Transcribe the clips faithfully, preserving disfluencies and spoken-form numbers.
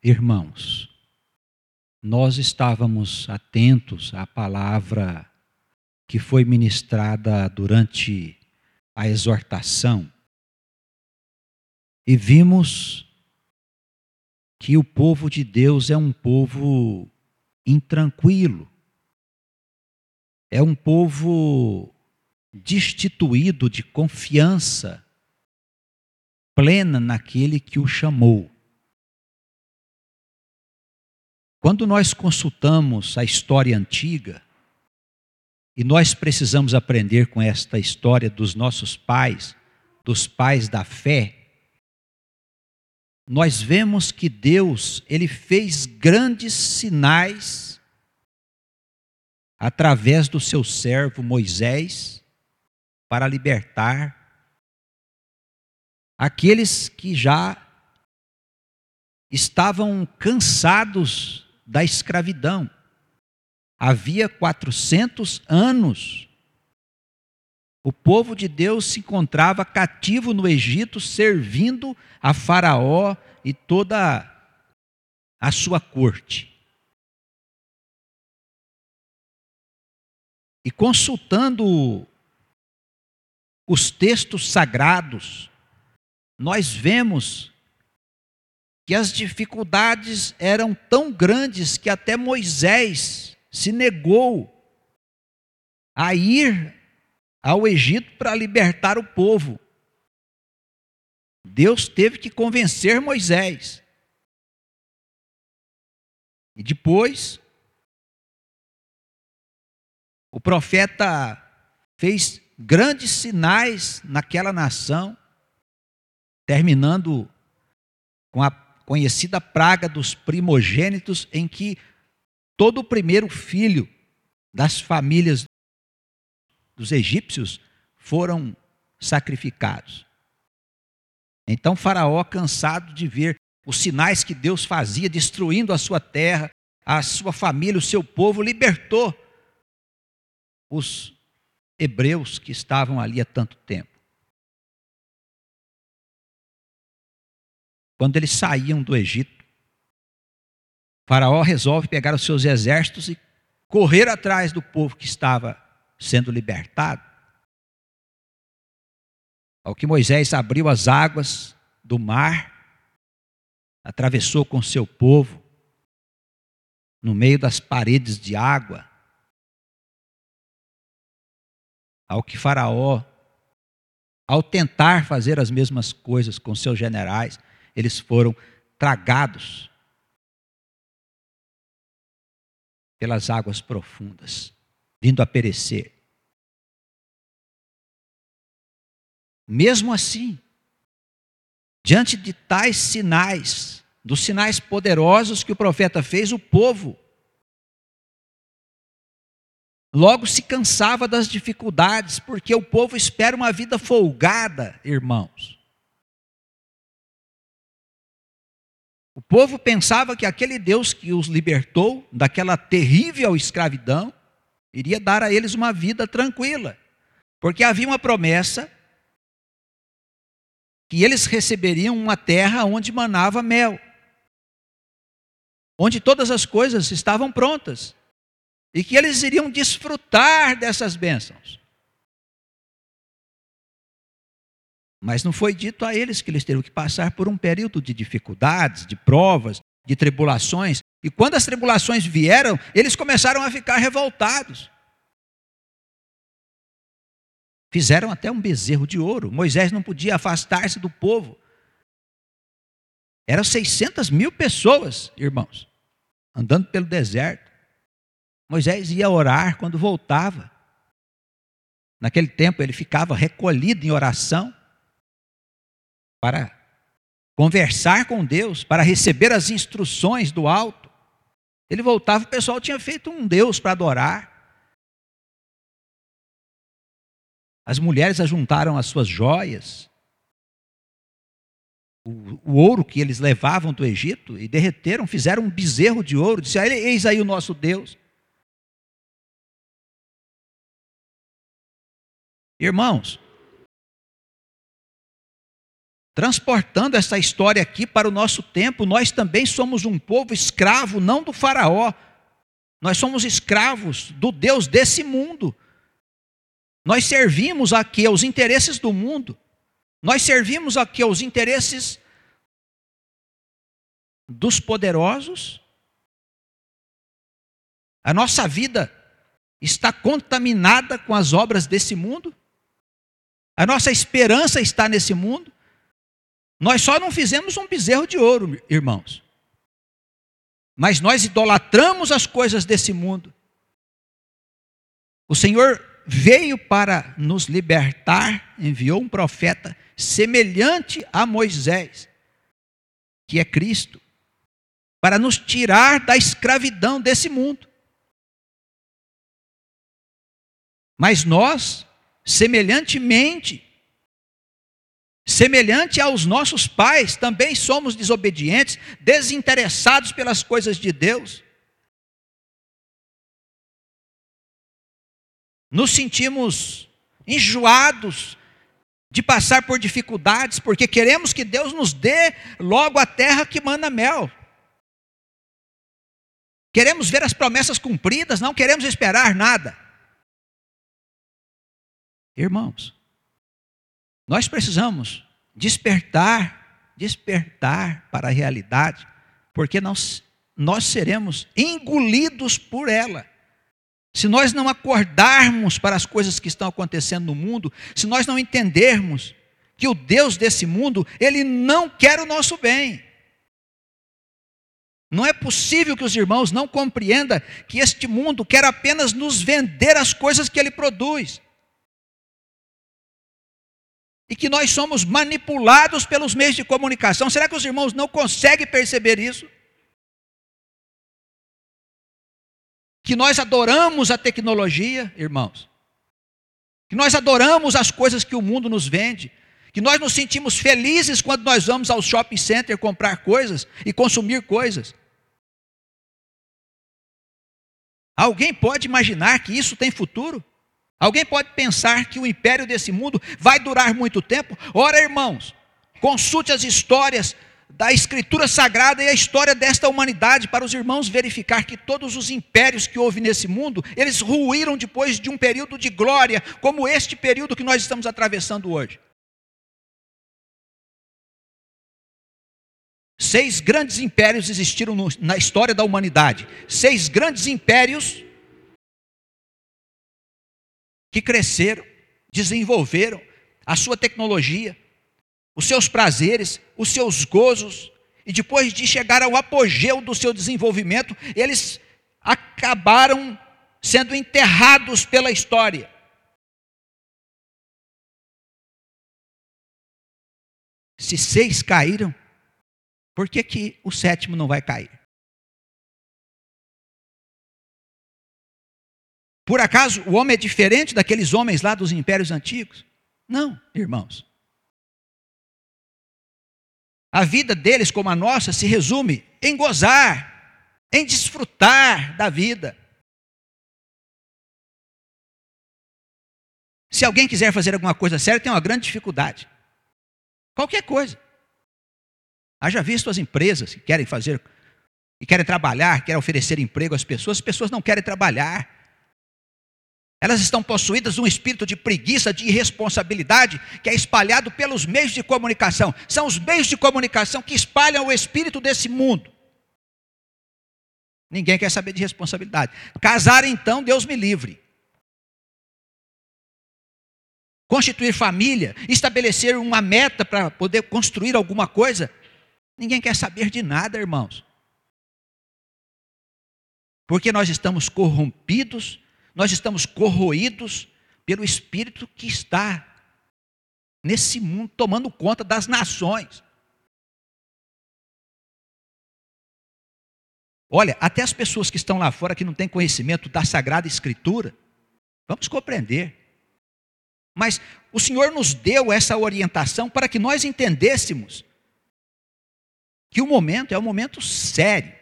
Irmãos, nós estávamos atentos à palavra que foi ministrada durante a exortação e vimos que o povo de Deus é um povo intranquilo, é um povo destituído de confiança plena naquele que o chamou. Quando nós consultamos a história antiga, e nós precisamos aprender com esta história dos nossos pais, dos pais da fé, nós vemos que Deus, Ele fez grandes sinais através do seu servo Moisés para libertar aqueles que já estavam cansados da escravidão. Havia quatrocentos anos, o povo de Deus se encontrava cativo no Egito, servindo a Faraó e toda a sua corte. E consultando os textos sagrados, nós vemos que as dificuldades eram tão grandes que até Moisés se negou a ir ao Egito para libertar o povo. Deus teve que convencer Moisés. E depois, o profeta fez grandes sinais naquela nação, terminando com a conhecida praga dos primogênitos, em que todo o primeiro filho das famílias dos egípcios foram sacrificados. Então Faraó, cansado de ver os sinais que Deus fazia, destruindo a sua terra, a sua família, o seu povo, libertou os hebreus que estavam ali há tanto tempo. Quando eles saíam do Egito, Faraó resolve pegar os seus exércitos e correr atrás do povo que estava sendo libertado. Ao que Moisés abriu as águas do mar, atravessou com seu povo, no meio das paredes de água, ao que Faraó, ao tentar fazer as mesmas coisas com seus generais, eles foram tragados pelas águas profundas, vindo a perecer. Mesmo assim, diante de tais sinais, dos sinais poderosos que o profeta fez, o povo logo se cansava das dificuldades, porque o povo espera uma vida folgada, irmãos. O povo pensava que aquele Deus que os libertou daquela terrível escravidão iria dar a eles uma vida tranquila, porque havia uma promessa que eles receberiam uma terra onde manava mel, onde todas as coisas estavam prontas, e que eles iriam desfrutar dessas bênçãos. Mas não foi dito a eles que eles teriam que passar por um período de dificuldades, de provas, de tribulações. E quando as tribulações vieram, eles começaram a ficar revoltados. Fizeram até um bezerro de ouro. Moisés não podia afastar-se do povo. Eram seiscentas mil pessoas, irmãos, andando pelo deserto. Moisés ia orar quando voltava. Naquele tempo ele ficava recolhido em oração, para conversar com Deus, para receber as instruções do alto. Ele voltava, o pessoal tinha feito um Deus para adorar. As mulheres ajuntaram as suas joias, o, o ouro que eles levavam do Egito, e derreteram, fizeram um bezerro de ouro, disseram: eis aí o nosso Deus. Irmãos, transportando essa história aqui para o nosso tempo. Nós também somos um povo escravo, não do faraó. Nós somos escravos do Deus desse mundo. Nós servimos aqui aos interesses do mundo. Nós servimos aqui aos interesses dos poderosos. A nossa vida está contaminada com as obras desse mundo. A nossa esperança está nesse mundo. Nós só não fizemos um bezerro de ouro, irmãos. Mas nós idolatramos as coisas desse mundo. O Senhor veio para nos libertar, enviou um profeta semelhante a Moisés, que é Cristo, para nos tirar da escravidão desse mundo. Mas nós, semelhantemente, semelhante aos nossos pais, também somos desobedientes, desinteressados pelas coisas de Deus. Nos sentimos enjoados de passar por dificuldades, porque queremos que Deus nos dê logo a terra que mana mel. Queremos ver as promessas cumpridas, não queremos esperar nada. Irmãos, nós precisamos despertar, despertar para a realidade, porque nós, nós seremos engolidos por ela. Se nós não acordarmos para as coisas que estão acontecendo no mundo, se nós não entendermos que o Deus desse mundo, Ele não quer o nosso bem. Não é possível que os irmãos não compreendam que este mundo quer apenas nos vender as coisas que Ele produz. E que nós somos manipulados pelos meios de comunicação. Será que os irmãos não conseguem perceber isso? Que nós adoramos a tecnologia, irmãos. Que nós adoramos as coisas que o mundo nos vende. Que nós nos sentimos felizes quando nós vamos ao shopping center comprar coisas e consumir coisas. Alguém pode imaginar que isso tem futuro? Alguém pode pensar que o império desse mundo vai durar muito tempo? Ora, irmãos, consulte as histórias da Escritura Sagrada e a história desta humanidade para os irmãos verificar que todos os impérios que houve nesse mundo, eles ruíram depois de um período de glória, como este período que nós estamos atravessando hoje. Seis grandes impérios existiram no, na história da humanidade. Seis grandes impérios que cresceram, desenvolveram a sua tecnologia, os seus prazeres, os seus gozos, e depois de chegar ao apogeu do seu desenvolvimento, eles acabaram sendo enterrados pela história. Se seis caíram, por que que o sétimo não vai cair? Por acaso o homem é diferente daqueles homens lá dos impérios antigos? Não, irmãos. A vida deles, como a nossa, se resume em gozar, em desfrutar da vida. Se alguém quiser fazer alguma coisa séria, tem uma grande dificuldade. Qualquer coisa. Haja visto as empresas que querem fazer, que querem trabalhar, querem oferecer emprego às pessoas, as pessoas não querem trabalhar. Elas estão possuídas de um espírito de preguiça, de irresponsabilidade, que é espalhado pelos meios de comunicação. São os meios de comunicação que espalham o espírito desse mundo. Ninguém quer saber de responsabilidade. Casar, então, Deus me livre. Constituir família, estabelecer uma meta para poder construir alguma coisa. Ninguém quer saber de nada, irmãos. Porque nós estamos corrompidos, nós estamos corroídos pelo espírito que está nesse mundo, tomando conta das nações. Olha, até as pessoas que estão lá fora, que não têm conhecimento da Sagrada Escritura, vamos compreender. Mas o Senhor nos deu essa orientação para que nós entendêssemos que o momento é um momento sério.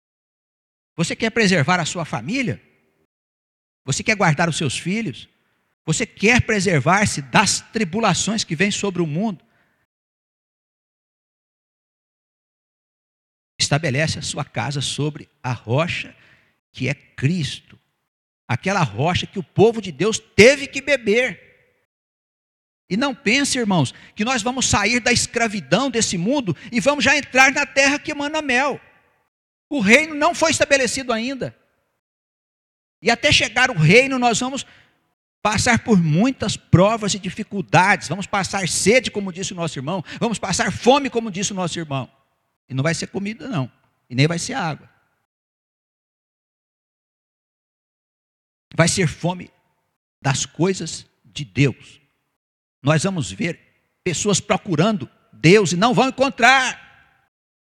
Você quer preservar a sua família? Você quer guardar os seus filhos? Você quer preservar-se das tribulações que vêm sobre o mundo? Estabelece a sua casa sobre a rocha que é Cristo. Aquela rocha que o povo de Deus teve que beber. E não pense, irmãos, que nós vamos sair da escravidão desse mundo e vamos já entrar na terra que emana mel. O reino não foi estabelecido ainda. E até chegar o reino, nós vamos passar por muitas provas e dificuldades. Vamos passar sede, como disse o nosso irmão. Vamos passar fome, como disse o nosso irmão. E não vai ser comida, não. E nem vai ser água. Vai ser fome das coisas de Deus. Nós vamos ver pessoas procurando Deus e não vão encontrar.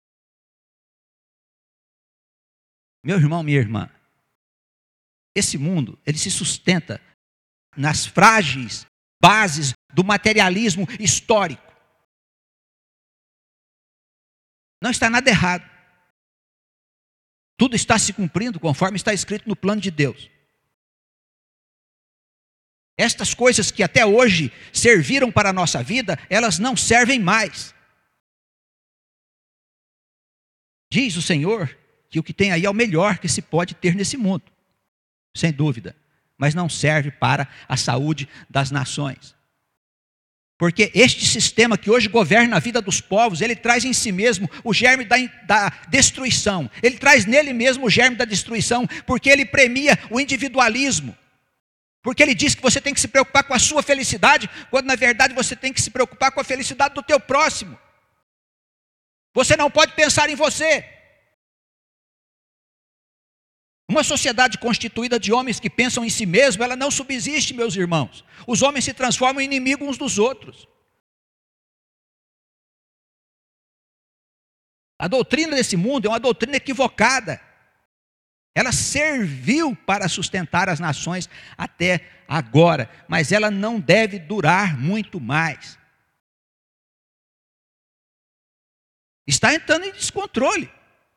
Meu irmão, minha irmã, esse mundo, ele se sustenta nas frágeis bases do materialismo histórico. Não está nada errado. Tudo está se cumprindo conforme está escrito no plano de Deus. Estas coisas que até hoje serviram para a nossa vida, elas não servem mais. Diz o Senhor que o que tem aí é o melhor que se pode ter nesse mundo, sem dúvida, mas não serve para a saúde das nações. Porque este sistema que hoje governa a vida dos povos, ele traz em si mesmo o germe da, da destruição. Ele traz nele mesmo o germe da destruição, porque ele premia o individualismo. Porque ele diz que você tem que se preocupar com a sua felicidade, quando na verdade você tem que se preocupar com a felicidade do teu próximo. Você não pode pensar em você. Uma sociedade constituída de homens que pensam em si mesmo, ela não subsiste, meus irmãos. Os homens se transformam em inimigos uns dos outros. A doutrina desse mundo é uma doutrina equivocada. Ela serviu para sustentar as nações até agora, mas ela não deve durar muito mais. Está entrando em descontrole.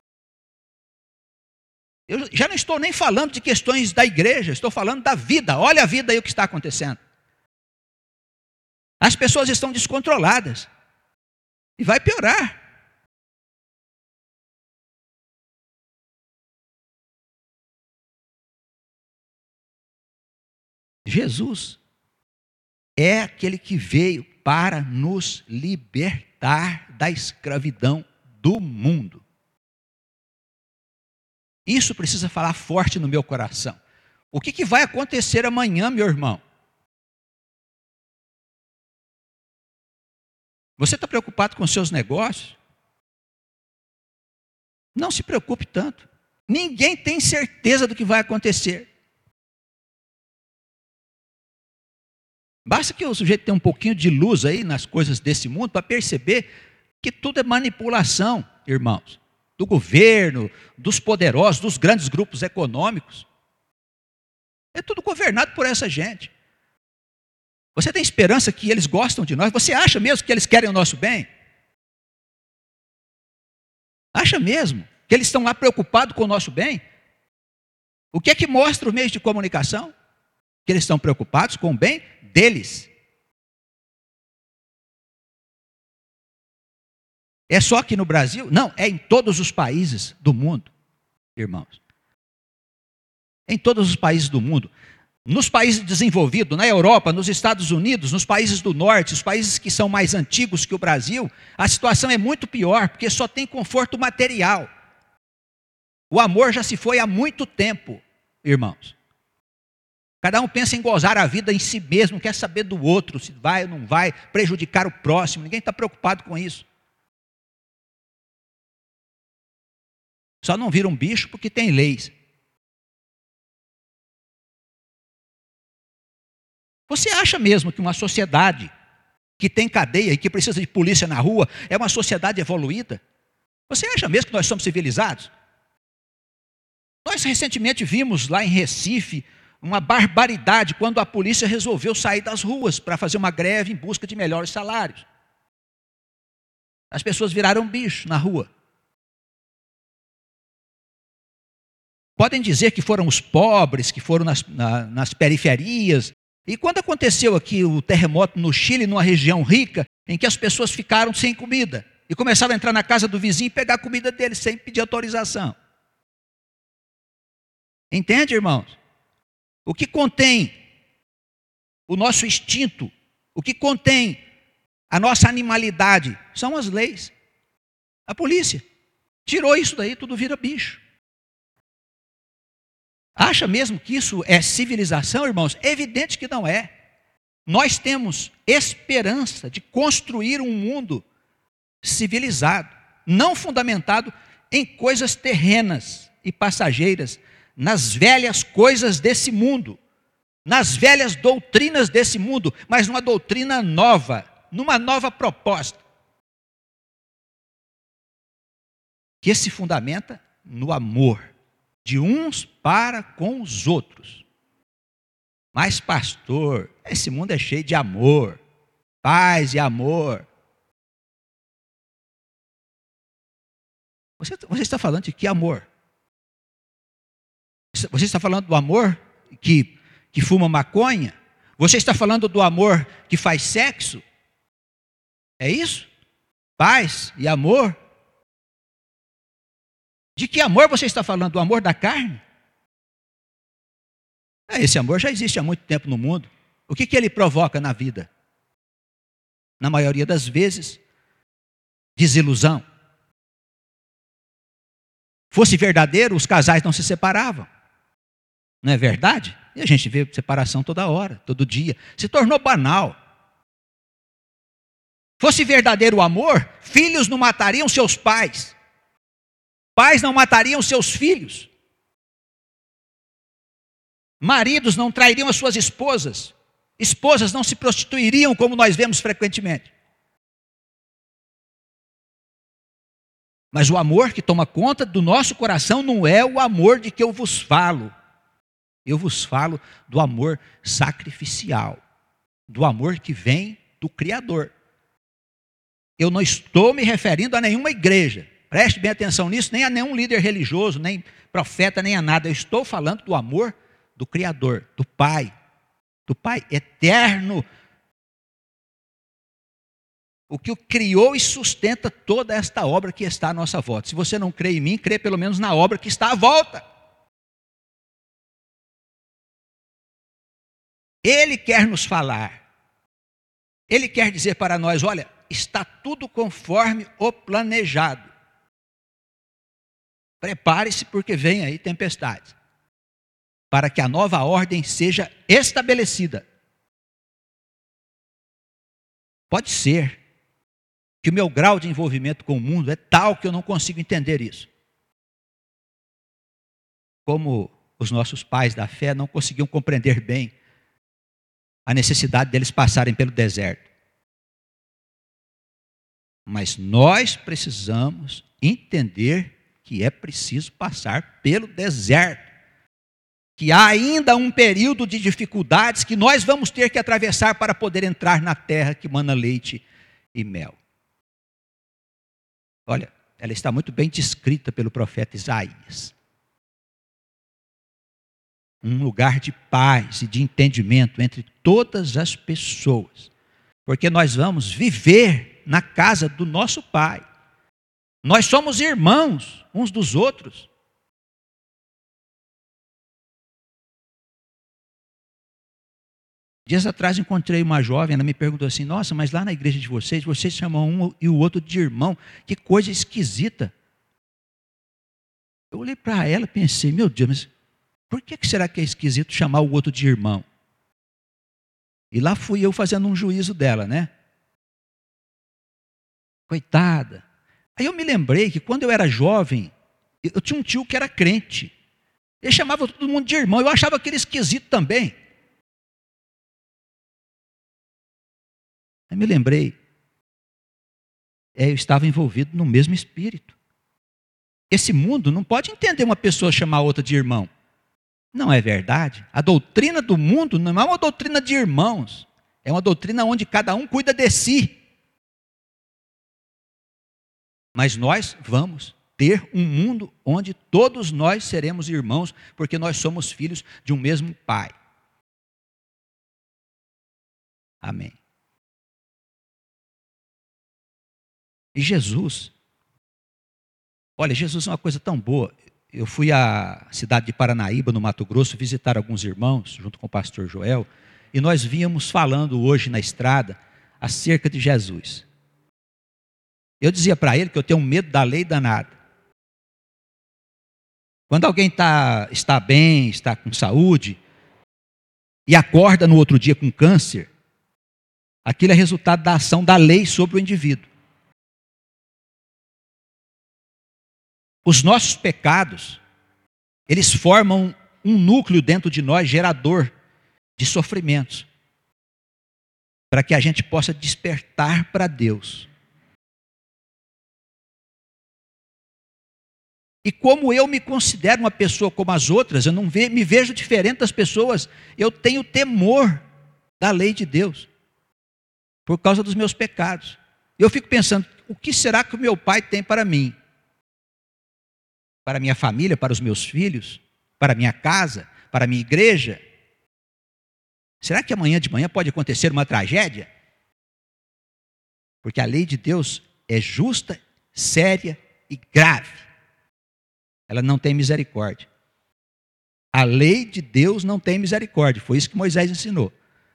Eu já não estou nem falando de questões da igreja, estou falando da vida. Olha a vida aí o que está acontecendo. As pessoas estão descontroladas. E vai piorar. Jesus é aquele que veio para nos libertar da escravidão do mundo. Isso precisa falar forte no meu coração. O que, que vai acontecer amanhã, meu irmão? Você está preocupado com os seus negócios? Não se preocupe tanto. Ninguém tem certeza do que vai acontecer. Basta que o sujeito tenha um pouquinho de luz aí nas coisas desse mundo para perceber que tudo é manipulação, irmãos. Do governo, dos poderosos, dos grandes grupos econômicos. É tudo governado por essa gente. Você tem esperança que eles gostam de nós? Você acha mesmo que eles querem o nosso bem? Acha mesmo que eles estão lá preocupados com o nosso bem? O que é que mostra os meios de comunicação? Que eles estão preocupados com o bem deles. É só aqui no Brasil? Não, é em todos os países do mundo, irmãos. Em todos os países do mundo. Nos países desenvolvidos, na Europa, nos Estados Unidos, nos países do norte, os países que são mais antigos que o Brasil, a situação é muito pior, porque só tem conforto material. O amor já se foi há muito tempo, irmãos. Cada um pensa em gozar a vida em si mesmo, quer saber do outro, se vai ou não vai, prejudicar o próximo. Ninguém está preocupado com isso. Só não vira um bicho porque tem leis. Você acha mesmo que uma sociedade que tem cadeia e que precisa de polícia na rua é uma sociedade evoluída? Você acha mesmo que nós somos civilizados? Nós recentemente vimos lá em Recife uma barbaridade quando a polícia resolveu sair das ruas para fazer uma greve em busca de melhores salários. As pessoas viraram bicho na rua. Podem dizer que foram os pobres, que foram nas, na, nas periferias, E quando aconteceu aqui o terremoto no Chile, numa região rica, em que as pessoas ficaram sem comida e começaram a entrar na casa do vizinho e pegar a comida dele sem pedir autorização. Entende, irmãos? O que contém o nosso instinto, o que contém a nossa animalidade, são as leis. A polícia tirou isso daí, tudo vira bicho. Acha mesmo que isso é civilização, irmãos? É evidente que não é. Nós temos esperança de construir um mundo civilizado, não fundamentado em coisas terrenas e passageiras, nas velhas coisas desse mundo, nas velhas doutrinas desse mundo, mas numa doutrina nova, numa nova proposta, que se fundamenta no amor de uns para com os outros. Mas, pastor, esse mundo é cheio de amor, paz e amor. Você, você está falando de que amor? Você está falando do amor que, que fuma maconha? Você está falando do amor que faz sexo? É isso? Paz e amor? De que amor você está falando? Do amor da carne? Esse amor já existe há muito tempo no mundo. O que, que ele provoca na vida? Na maioria das vezes, desilusão. Fosse verdadeiro, os casais não se separavam. Não é verdade? E a gente vê separação toda hora, todo dia. Se tornou banal. Fosse verdadeiro o amor, filhos não matariam seus pais. Pais não matariam seus filhos. Maridos não trairiam as suas esposas. Esposas não se prostituiriam como nós vemos frequentemente. Mas o amor que toma conta do nosso coração não é o amor de que eu vos falo. Eu vos falo do amor sacrificial, do amor que vem do Criador. Eu não estou me referindo a nenhuma igreja. Preste bem atenção nisso, nem a nenhum líder religioso, nem profeta, nem a nada. Eu estou falando do amor do Criador, do Pai, do Pai eterno. O que o criou e sustenta toda esta obra que está à nossa volta. Se você não crê em mim, crê pelo menos na obra que está à volta. Ele quer nos falar. Ele quer dizer para nós, olha, está tudo conforme o planejado. Prepare-se porque vem aí tempestade, para que a nova ordem seja estabelecida. Pode ser que o meu grau de envolvimento com o mundo é tal que eu não consigo entender isso. Como os nossos pais da fé não conseguiam compreender bem a necessidade deles passarem pelo deserto. Mas nós precisamos entender que é preciso passar pelo deserto. Que há ainda um período de dificuldades que nós vamos ter que atravessar para poder entrar na terra que mana leite e mel. Olha, ela está muito bem descrita pelo profeta Isaías. Um lugar de paz e de entendimento entre todas as pessoas. Porque nós vamos viver na casa do nosso Pai. Nós somos irmãos uns dos outros. Dias atrás encontrei uma jovem, ela me perguntou assim, nossa, mas lá na igreja de vocês, vocês chamam um e o outro de irmão, que coisa esquisita. Eu olhei para ela e pensei, meu Deus, mas por que será que é esquisito chamar o outro de irmão? E lá fui eu fazendo um juízo dela, né? Coitada. Aí eu me lembrei que quando eu era jovem, eu tinha um tio que era crente. Ele chamava todo mundo de irmão, eu achava aquele esquisito também. Aí me lembrei, é, eu estava envolvido no mesmo espírito. Esse mundo não pode entender uma pessoa chamar outra de irmão. Não é verdade? A doutrina do mundo não é uma doutrina de irmãos. É uma doutrina onde cada um cuida de si. Mas nós vamos ter um mundo onde todos nós seremos irmãos, porque nós somos filhos de um mesmo Pai. Amém. E Jesus, olha, Jesus é uma coisa tão boa. Eu fui à cidade de Paranaíba, no Mato Grosso, visitar alguns irmãos, junto com o pastor Joel, e nós vínhamos falando hoje na estrada acerca de Jesus. Eu dizia para ele que eu tenho medo da lei danada. Quando alguém tá, está bem, está com saúde, e acorda no outro dia com câncer, aquilo é resultado da ação da lei sobre o indivíduo. Os nossos pecados, eles formam um núcleo dentro de nós gerador de sofrimentos, para que a gente possa despertar para Deus. E como eu me considero uma pessoa como as outras, eu não me vejo diferente das pessoas, eu tenho temor da lei de Deus, por causa dos meus pecados. Eu fico pensando, o que será que o meu pai tem para mim? Para a minha família, para os meus filhos, para a minha casa, para a minha igreja? Será que amanhã de manhã pode acontecer uma tragédia? Porque a lei de Deus é justa, séria e grave. Ela não tem misericórdia. A lei de Deus não tem misericórdia. Foi isso que Moisés ensinou.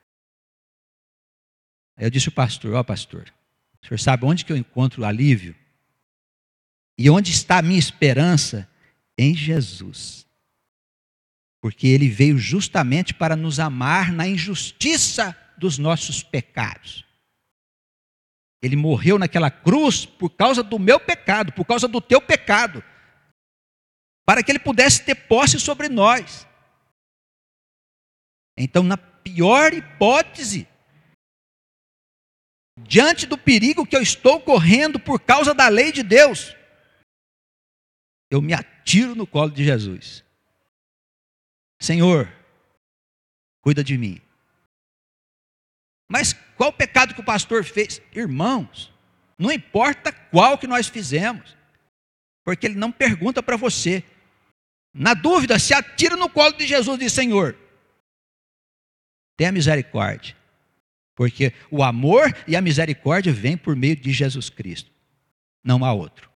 Aí eu disse ao pastor, ó oh, pastor, o senhor sabe onde que eu encontro alívio? E onde está a minha esperança? Em Jesus. Porque Ele veio justamente para nos amar na injustiça dos nossos pecados. Ele morreu naquela cruz por causa do meu pecado, por causa do teu pecado, para que Ele pudesse ter posse sobre nós. Então, na pior hipótese, diante do perigo que eu estou correndo por causa da lei de Deus, eu me atiro no colo de Jesus. Senhor, cuida de mim. Mas qual o pecado que o pastor fez? Irmãos, não importa qual que nós fizemos, porque ele não pergunta para você. Na dúvida, se atira no colo de Jesus e diz, Senhor, tenha misericórdia. Porque o amor e a misericórdia vêm por meio de Jesus Cristo. Não há outro.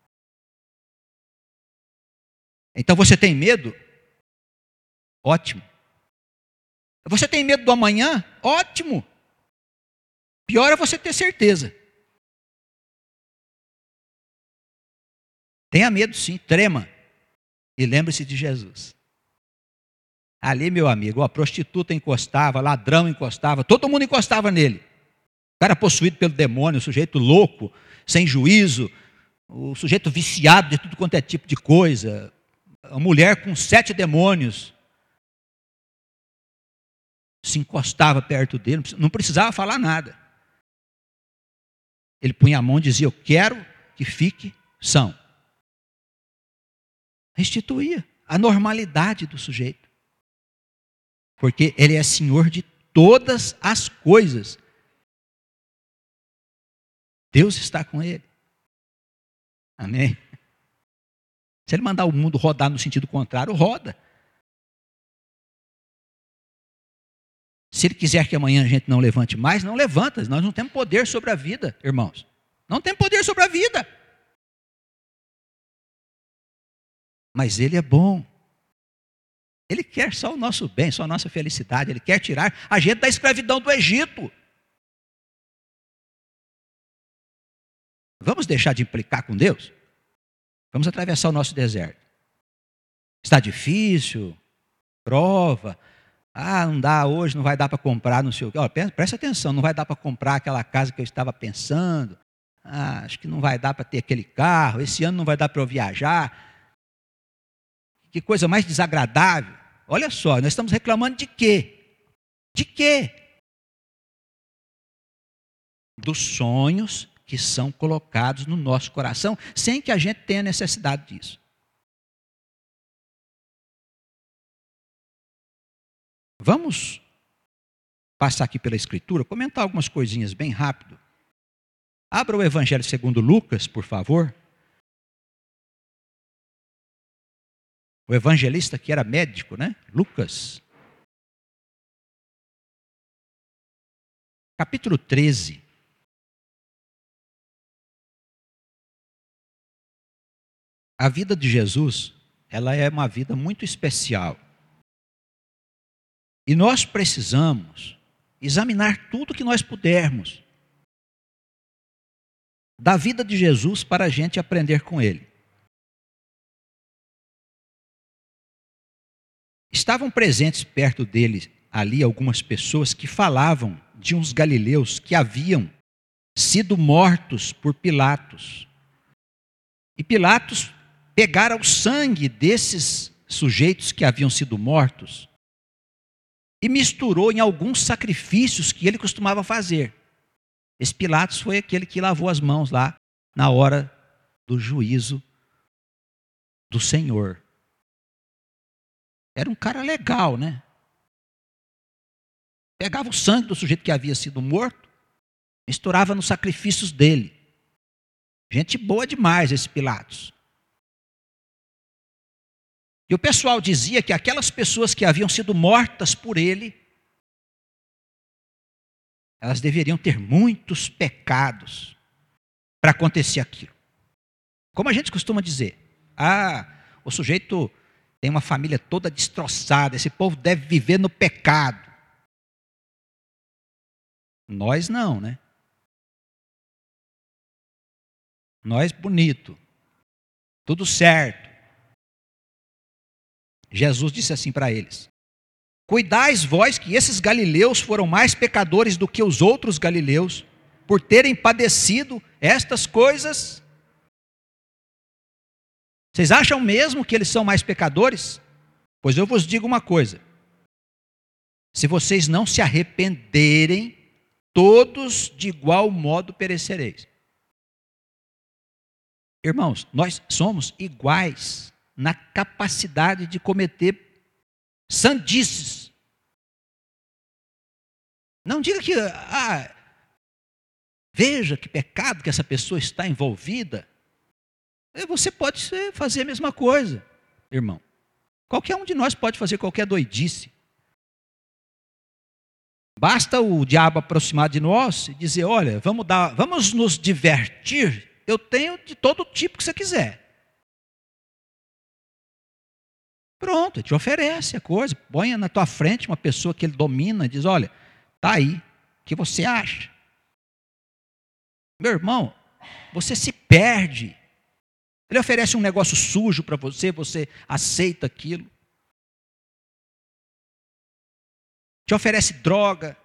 Então você tem medo? Ótimo. Você tem medo do amanhã? Ótimo. Pior é você ter certeza. Tenha medo sim, trema. E lembre-se de Jesus. Ali, meu amigo, a prostituta encostava, ladrão encostava, todo mundo encostava nele. O cara possuído pelo demônio, o sujeito louco, sem juízo, o sujeito viciado de tudo quanto é tipo de coisa, a mulher com sete demônios, se encostava perto dele, não precisava falar nada. Ele punha a mão e dizia, eu quero que fique são. Restituía a normalidade do sujeito. Porque ele é senhor de todas as coisas. Deus está com ele. Amém? Se ele mandar o mundo rodar no sentido contrário, roda. Se ele quiser que amanhã a gente não levante mais, não levanta. Nós não temos poder sobre a vida, irmãos. Não temos poder sobre a vida. Mas Ele é bom. Ele quer só o nosso bem, só a nossa felicidade. Ele quer tirar a gente da escravidão do Egito. Vamos deixar de implicar com Deus? Vamos atravessar o nosso deserto. Está difícil, prova. Ah, não dá hoje, não vai dar para comprar, não sei o quê. Olha, presta atenção, não vai dar para comprar aquela casa que eu estava pensando. Ah, acho que não vai dar para ter aquele carro. Esse ano não vai dar para eu viajar. Que coisa mais desagradável. Olha só, nós estamos reclamando de quê? De quê? Dos sonhos que são colocados no nosso coração, sem que a gente tenha necessidade disso. Vamos passar aqui pela Escritura, comentar algumas coisinhas bem rápido. Abra o Evangelho segundo Lucas, por favor. O evangelista que era médico, né? Lucas. capítulo treze. A vida de Jesus, ela é uma vida muito especial. E nós precisamos examinar tudo que nós pudermos da vida de Jesus para a gente aprender com ele. Estavam presentes perto dele ali algumas pessoas que falavam de uns galileus que haviam sido mortos por Pilatos. E Pilatos pegara o sangue desses sujeitos que haviam sido mortos e misturou em alguns sacrifícios que ele costumava fazer. Esse Pilatos foi aquele que lavou as mãos lá na hora do juízo do Senhor. Era um cara legal, né? Pegava o sangue do sujeito que havia sido morto, misturava nos sacrifícios dele. Gente boa demais esse Pilatos. E o pessoal dizia que aquelas pessoas que haviam sido mortas por ele, elas deveriam ter muitos pecados para acontecer aquilo. Como a gente costuma dizer, ah, o sujeito tem uma família toda destroçada, esse povo deve viver no pecado. Nós não, né? Nós bonito, tudo certo. Jesus disse assim para eles: cuidais vós que esses galileus foram mais pecadores do que os outros galileus, por terem padecido estas coisas. Vocês acham mesmo que eles são mais pecadores? Pois eu vos digo uma coisa: se vocês não se arrependerem, todos de igual modo perecereis. Irmãos, nós somos iguais na capacidade de cometer sandices. Não diga que, ah, veja que pecado que essa pessoa está envolvida. Você pode fazer a mesma coisa, irmão. Qualquer um de nós pode fazer qualquer doidice. Basta o diabo aproximar de nós e dizer: olha, vamos, dar, vamos nos divertir. Eu tenho de todo tipo que você quiser. Pronto, ele te oferece a coisa. Põe na tua frente uma pessoa que ele domina e diz: olha, está aí, o que você acha? Meu irmão, você se perde. Ele oferece um negócio sujo para você, você aceita aquilo. Te oferece droga.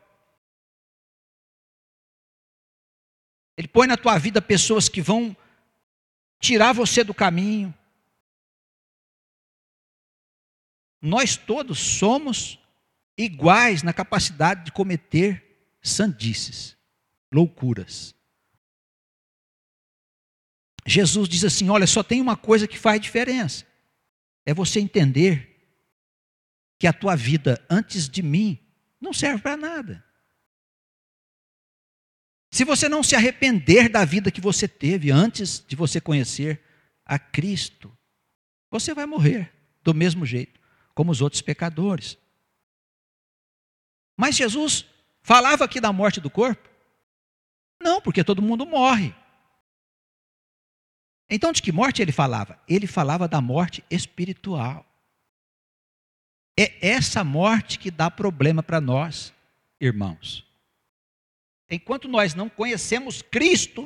Ele põe na tua vida pessoas que vão tirar você do caminho. Nós todos somos iguais na capacidade de cometer sandices, loucuras. Jesus diz assim: olha, só tem uma coisa que faz diferença. É você entender que a tua vida antes de mim não serve para nada. Se você não se arrepender da vida que você teve antes de você conhecer a Cristo, você vai morrer do mesmo jeito como os outros pecadores. Mas Jesus falava aqui da morte do corpo? Não, porque todo mundo morre. Então de que morte ele falava? Ele falava da morte espiritual. É essa morte que dá problema para nós, irmãos. Enquanto nós não conhecemos Cristo,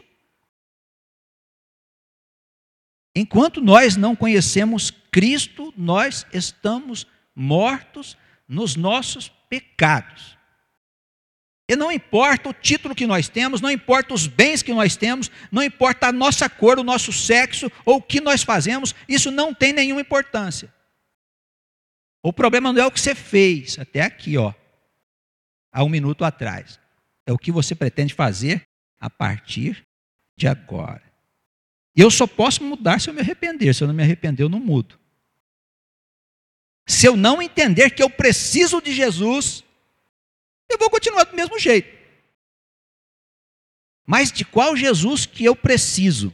enquanto nós não conhecemos Cristo, nós estamos mortos nos nossos pecados. E não importa o título que nós temos, não importa os bens que nós temos, não importa a nossa cor, o nosso sexo ou o que nós fazemos, isso não tem nenhuma importância. O problema não é o que você fez até aqui, ó, há um minuto atrás. É o que você pretende fazer a partir de agora. E eu só posso mudar se eu me arrepender. Se eu não me arrepender, eu não mudo. Se eu não entender que eu preciso de Jesus, eu vou continuar do mesmo jeito. Mas de qual Jesus que eu preciso?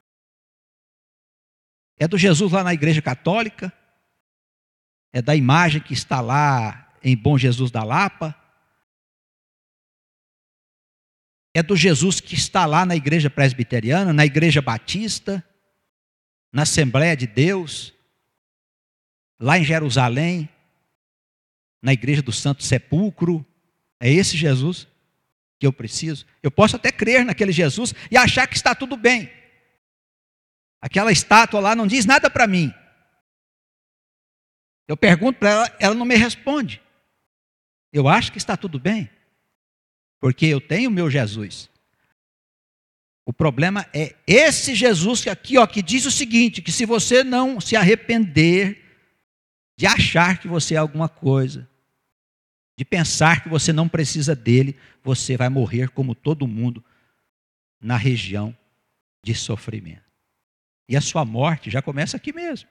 É do Jesus lá na Igreja Católica? É da imagem que está lá em Bom Jesus da Lapa? é do Jesus que está lá na igreja presbiteriana, na igreja batista, na Assembleia de Deus, lá em Jerusalém, na igreja do Santo Sepulcro. É esse Jesus que eu preciso. Eu posso até crer naquele Jesus e achar que está tudo bem. Aquela estátua lá não diz nada para mim. Eu pergunto para ela, ela não me responde. Eu acho que está tudo bem, porque eu tenho o meu Jesus. O problema é esse Jesus que aqui, ó, que diz o seguinte, que se você não se arrepender de achar que você é alguma coisa, de pensar que você não precisa dele, você vai morrer como todo mundo na região de sofrimento. E a sua morte já começa aqui mesmo.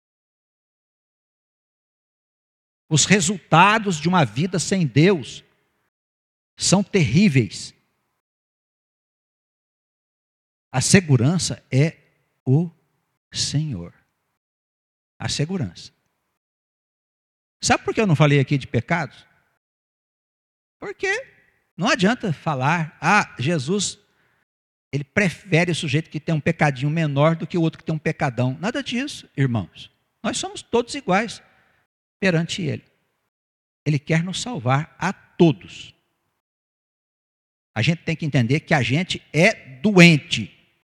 Os resultados de uma vida sem Deus são terríveis. A segurança é o Senhor. A segurança. Sabe por que eu não falei aqui de pecados? Porque não adianta falar, ah, Jesus, ele prefere o sujeito que tem um pecadinho menor do que o outro que tem um pecadão. Nada disso, irmãos. Nós somos todos iguais perante ele. Ele quer nos salvar a todos. A gente tem que entender que a gente é doente.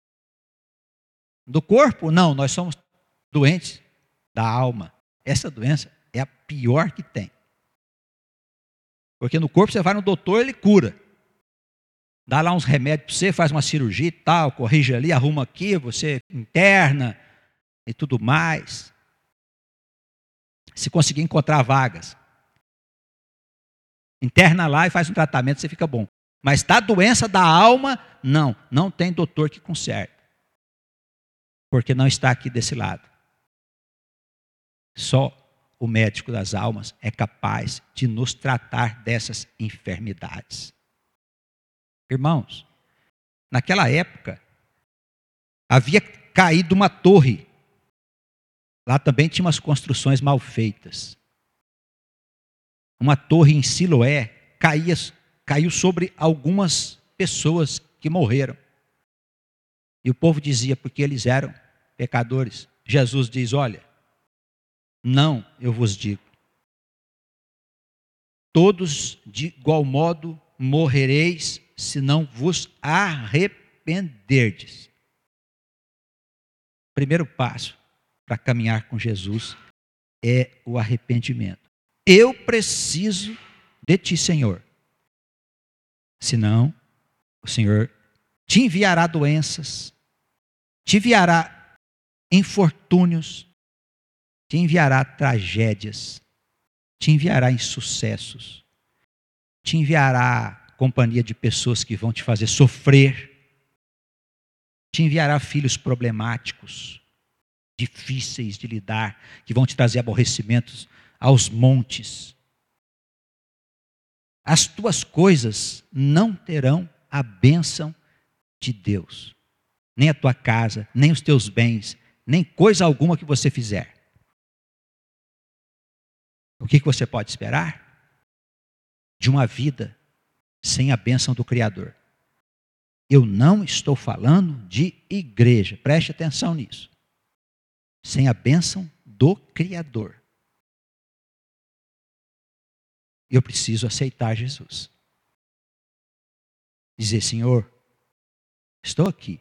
Do corpo, não, nós somos doentes da alma. Essa doença é a pior que tem. Porque no corpo você vai no doutor, ele cura. Dá lá uns remédios para você, faz uma cirurgia e tal, corrige ali, arruma aqui, você interna e tudo mais. Se conseguir encontrar vagas, interna lá e faz um tratamento, você fica bom. Mas da doença da alma, não, não tem doutor que conserte. Porque não está aqui desse lado. Só o médico das almas é capaz de nos tratar dessas enfermidades. Irmãos, naquela época, havia caído uma torre. Lá também tinha umas construções mal feitas. Uma torre em Siloé caía, caiu sobre algumas pessoas que morreram. E o povo dizia, porque eles eram pecadores. Jesus diz, olha, não, eu vos digo. Todos de igual modo morrereis, se não vos arrependerdes. Primeiro passo para caminhar com Jesus é o arrependimento. Eu preciso de ti, Senhor. Senão, o Senhor te enviará doenças, te enviará infortúnios, te enviará tragédias, te enviará insucessos, te enviará companhia de pessoas que vão te fazer sofrer, te enviará filhos problemáticos, difíceis de lidar, que vão te trazer aborrecimentos aos montes. As tuas coisas não terão a bênção de Deus, nem a tua casa, nem os teus bens, nem coisa alguma que você fizer. O que você pode esperar? De uma vida sem a bênção do Criador. Eu não estou falando de igreja, preste atenção nisso. Sem a bênção do Criador. Eu preciso aceitar Jesus. Dizer, Senhor, estou aqui.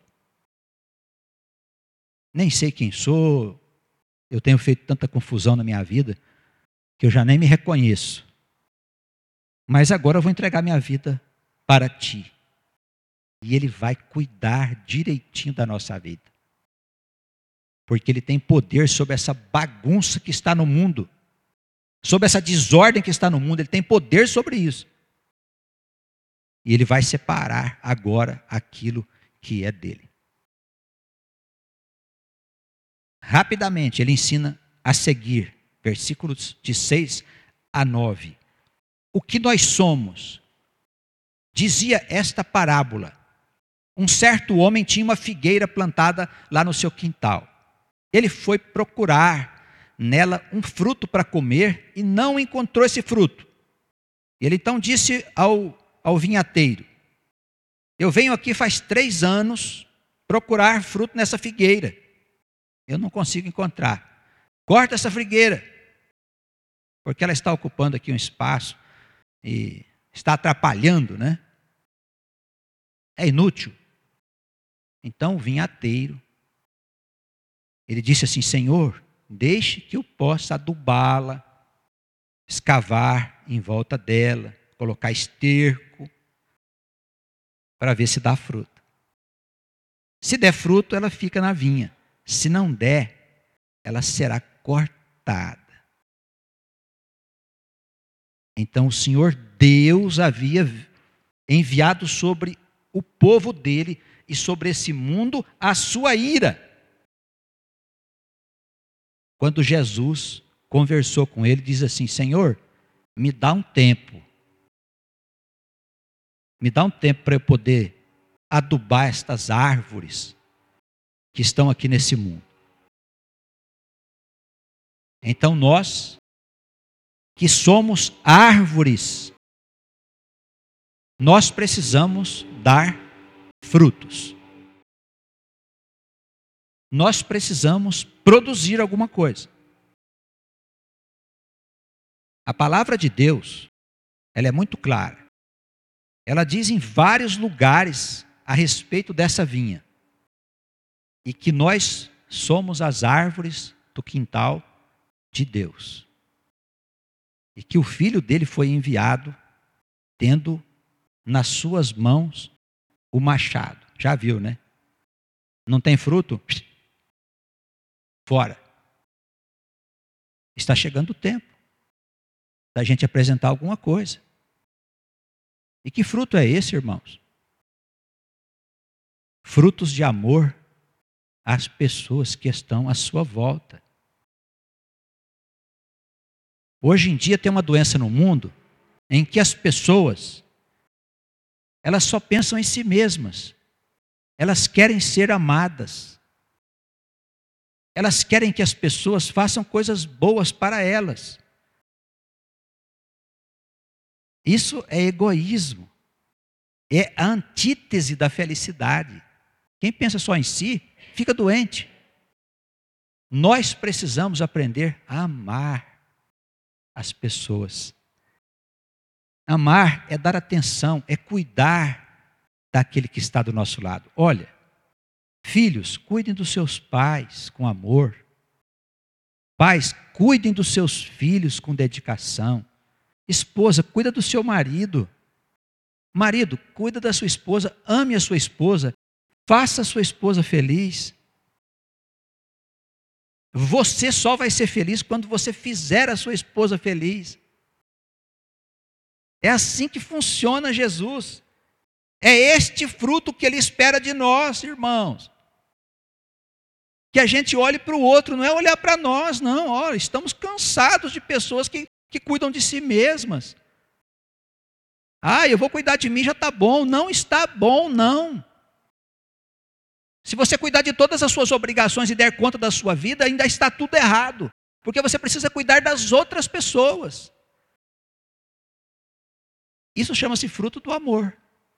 Nem sei quem sou, eu tenho feito tanta confusão na minha vida, que eu já nem me reconheço. Mas agora eu vou entregar minha vida para ti. E ele vai cuidar direitinho da nossa vida. Porque ele tem poder sobre essa bagunça que está no mundo. Sobre essa desordem que está no mundo. Ele tem poder sobre isso. E ele vai separar agora aquilo que é dele. Rapidamente ele ensina a seguir. Versículos de seis a nove. O que nós somos? Dizia esta parábola. Um certo homem tinha uma figueira plantada lá no seu quintal. Ele foi procurar nela um fruto para comer e não encontrou esse fruto. Ele então disse ao, ao vinhateiro, Eu venho aqui faz três anos procurar fruto nessa figueira. Eu não consigo encontrar. Corta essa figueira, porque ela está ocupando aqui um espaço e está atrapalhando, né? É inútil. Então o vinhateiro, ele disse assim: Senhor, deixe que eu possa adubá-la, escavar em volta dela, colocar esterco, para ver se dá fruto. Se der fruto, ela fica na vinha. Se não der, ela será cortada. Então o Senhor Deus havia enviado sobre o povo dele e sobre esse mundo a sua ira. Quando Jesus conversou com ele, diz assim: Senhor, me dá um tempo. Me dá um tempo para eu poder adubar estas árvores que estão aqui nesse mundo. Então nós, que somos árvores, nós precisamos dar frutos. Nós precisamos produzir alguma coisa. A palavra de Deus, ela é muito clara. Ela diz em vários lugares a respeito dessa vinha. E que nós somos as árvores do quintal de Deus. E que o filho dele foi enviado tendo nas suas mãos o machado. Já viu, né? Não tem fruto? Fora. Está chegando o tempo da gente apresentar alguma coisa. E que fruto é esse, irmãos? Frutos de amor às pessoas que estão à sua volta. Hoje em dia tem uma doença no mundo em que as pessoas, elas só pensam em si mesmas. Elas querem ser amadas. Elas querem que as pessoas façam coisas boas para elas. Isso é egoísmo. É a antítese da felicidade. Quem pensa só em si, fica doente. Nós precisamos aprender a amar as pessoas. Amar é dar atenção, é cuidar daquele que está do nosso lado. Olha, filhos, cuidem dos seus pais com amor. Pais, cuidem dos seus filhos com dedicação. Esposa, cuida do seu marido. Marido, cuida da sua esposa, ame a sua esposa, faça a sua esposa feliz. Você só vai ser feliz quando você fizer a sua esposa feliz. É assim que funciona Jesus. É este fruto que Ele espera de nós, irmãos. Que a gente olhe para o outro, não é olhar para nós, não. Olha, estamos cansados de pessoas que, que cuidam de si mesmas. Ah, eu vou cuidar de mim, já está bom. Não está bom, não. Se você cuidar de todas as suas obrigações e der conta da sua vida, ainda está tudo errado. Porque você precisa cuidar das outras pessoas. Isso chama-se fruto do amor.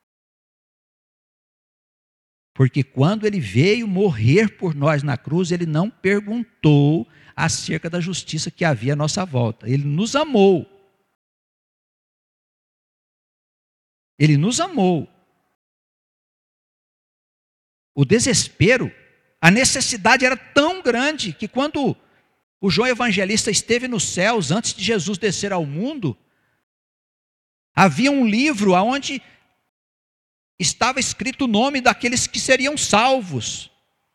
Porque quando Ele veio morrer por nós na cruz, Ele não perguntou acerca da justiça que havia à nossa volta. Ele nos amou. Ele nos amou. O desespero, a necessidade era tão grande que quando o João Evangelista esteve nos céus, antes de Jesus descer ao mundo, havia um livro onde estava escrito o nome daqueles que seriam salvos.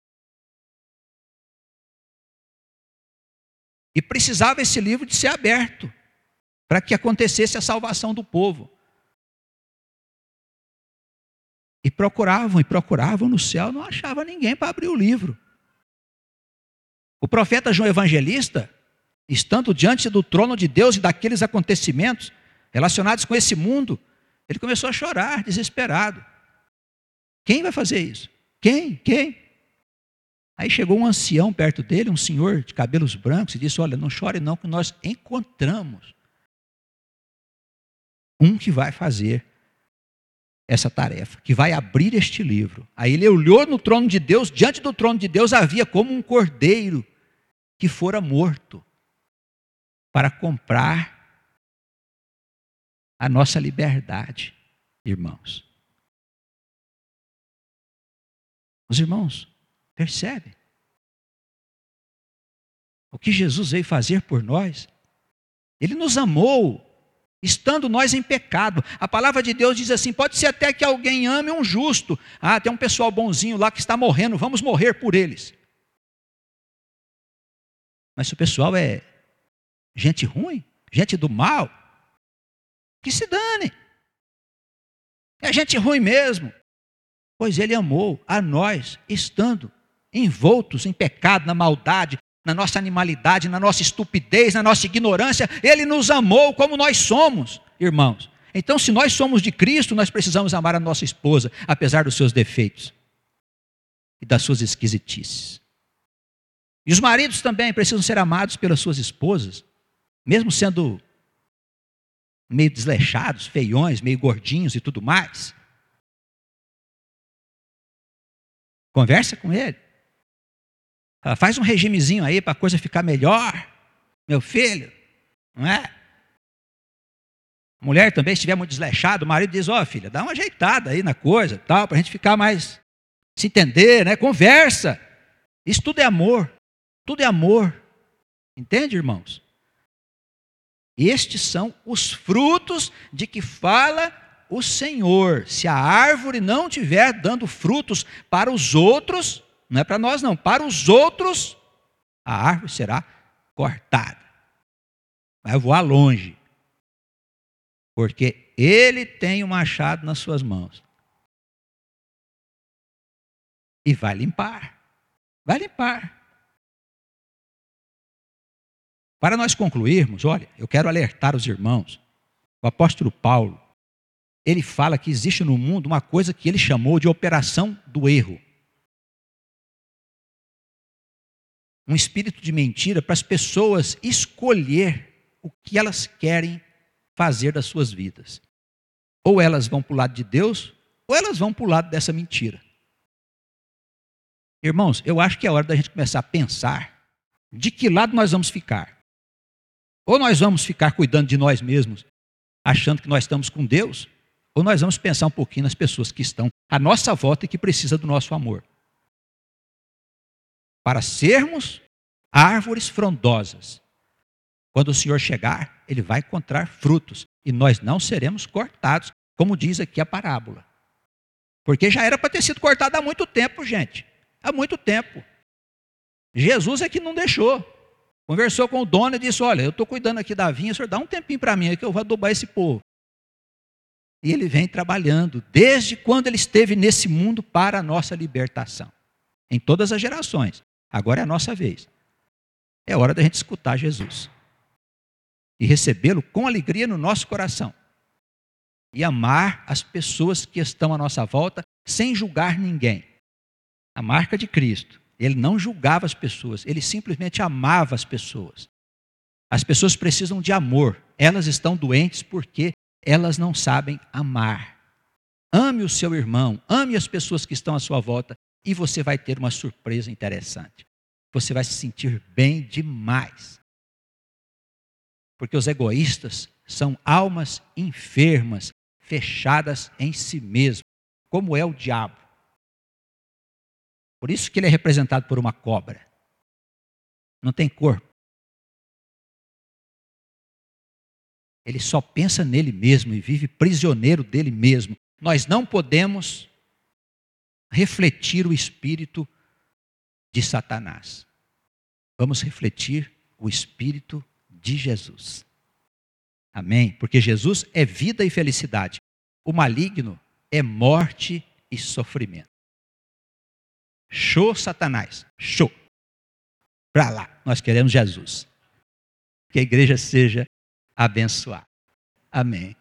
E precisava esse livro de ser aberto, para que acontecesse a salvação do povo. E procuravam, e procuravam no céu, não achava ninguém para abrir o livro. O profeta João Evangelista, estando diante do trono de Deus e daqueles acontecimentos relacionados com esse mundo, ele começou a chorar, desesperado. Quem vai fazer isso? Quem? Quem? Aí chegou um ancião perto dele, um senhor de cabelos brancos, e disse: olha, não chore não, que nós encontramos um que vai fazer essa tarefa, que vai abrir este livro. Aí ele olhou no trono de Deus, diante do trono de Deus havia como um cordeiro que fora morto para comprar a nossa liberdade, irmãos. Os irmãos, percebem? O que Jesus veio fazer por nós? Ele nos amou, estando nós em pecado. A palavra de Deus diz assim, pode ser até que alguém ame um justo. Ah, tem um pessoal bonzinho lá que está morrendo, vamos morrer por eles. Mas se o pessoal é gente ruim, gente do mal, que se dane. É gente ruim mesmo. Pois ele amou a nós, estando envoltos em pecado, na maldade, na nossa animalidade, na nossa estupidez, na nossa ignorância. Ele nos amou como nós somos, irmãos. Então, se nós somos de Cristo, nós precisamos amar a nossa esposa, apesar dos seus defeitos e das suas esquisitices. E os maridos também precisam ser amados pelas suas esposas, mesmo sendo meio desleixados, feiões, meio gordinhos e tudo mais. Conversa com ele. Ela faz um regimezinho aí para a coisa ficar melhor, meu filho, não é? A mulher também, se estiver muito desleixada, o marido diz, ó, oh, filha, dá uma ajeitada aí na coisa, tal, para a gente ficar mais, se entender, né? Conversa. Isso tudo é amor, tudo é amor. Entende, irmãos? Estes são os frutos de que fala o Senhor. Se a árvore não estiver dando frutos para os outros, não é para nós não, para os outros, a árvore será cortada. Vai voar longe. Porque ele tem o machado nas suas mãos. E vai limpar. Vai limpar. Para nós concluirmos, olha, eu quero alertar os irmãos. O apóstolo Paulo, ele fala que existe no mundo uma coisa que ele chamou de operação do erro. Um espírito de mentira para as pessoas escolher o que elas querem fazer das suas vidas. Ou elas vão para o lado de Deus, ou elas vão para o lado dessa mentira. Irmãos, eu acho que é hora da gente começar a pensar de que lado nós vamos ficar. Ou nós vamos ficar cuidando de nós mesmos, achando que nós estamos com Deus, ou nós vamos pensar um pouquinho nas pessoas que estão à nossa volta e que precisam do nosso amor. Para sermos árvores frondosas. Quando o Senhor chegar, Ele vai encontrar frutos, e nós não seremos cortados, como diz aqui a parábola. Porque já era para ter sido cortado há muito tempo, gente. Há muito tempo. Jesus é que não deixou. Conversou com o dono e disse, olha, eu estou cuidando aqui da vinha, o senhor dá um tempinho para mim, que eu vou adubar esse povo. E ele vem trabalhando, desde quando ele esteve nesse mundo para a nossa libertação. Em todas as gerações. Agora é a nossa vez. É hora da gente escutar Jesus. E recebê-lo com alegria no nosso coração. E amar as pessoas que estão à nossa volta, sem julgar ninguém. A marca de Cristo. Ele não julgava as pessoas, ele simplesmente amava as pessoas. As pessoas precisam de amor. Elas estão doentes porque elas não sabem amar. Ame o seu irmão, ame as pessoas que estão à sua volta e você vai ter uma surpresa interessante. Você vai se sentir bem demais. Porque os egoístas são almas enfermas, fechadas em si mesmos, como é o diabo. Por isso que ele é representado por uma cobra. Não tem corpo. Ele só pensa nele mesmo e vive prisioneiro dele mesmo. Nós não podemos refletir o espírito de Satanás. Vamos refletir o espírito de Jesus. Amém? Porque Jesus é vida e felicidade. O maligno é morte e sofrimento. Show, Satanás. Show. Para lá. Nós queremos Jesus. Que a igreja seja abençoada. Amém.